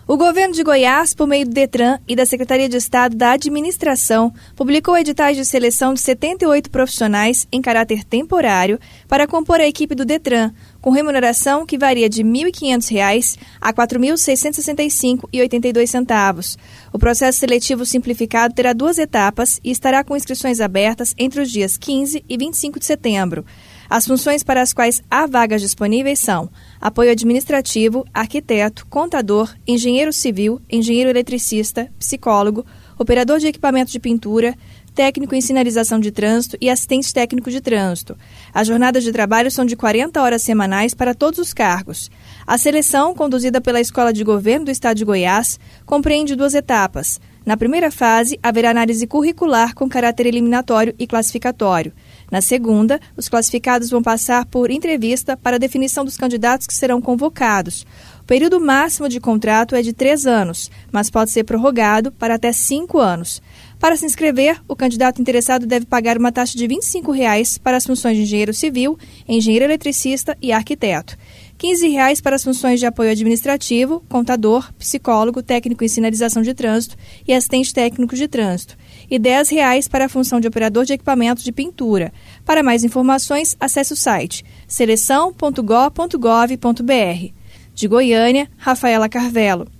O governo de Goiás, por meio do DETRAN e da Secretaria de Estado da Administração, publicou editais de seleção de 78 profissionais em caráter temporário para compor a equipe do DETRAN, com remuneração que varia de R$ 1.500 a R$ 4.665,82. O processo seletivo simplificado terá 2 etapas e estará com inscrições abertas entre os dias 15 e 25 de setembro. As funções para as quais há vagas disponíveis são apoio administrativo, arquiteto, contador, engenheiro civil, engenheiro eletricista, psicólogo, operador de equipamento de pintura, técnico em sinalização de trânsito e assistente técnico de trânsito. As jornadas de trabalho são de 40 horas semanais para todos os cargos. A seleção, conduzida pela Escola de Governo do Estado de Goiás, compreende 2 etapas. Na primeira fase, haverá análise curricular com caráter eliminatório e classificatório. Na segunda, os classificados vão passar por entrevista para a definição dos candidatos que serão convocados. O período máximo de contrato é de 3 anos, mas pode ser prorrogado para até 5 anos. Para se inscrever, o candidato interessado deve pagar uma taxa de R$ 25,00 para as funções de engenheiro civil, engenheiro eletricista e arquiteto. R$ 15,00 para as funções de apoio administrativo, contador, psicólogo, técnico em sinalização de trânsito e assistente técnico de trânsito. E R$ 10,00 para a função de operador de equipamento de pintura. Para mais informações, acesse o site seleção.go.gov.br. De Goiânia, Rafaela Carvelo.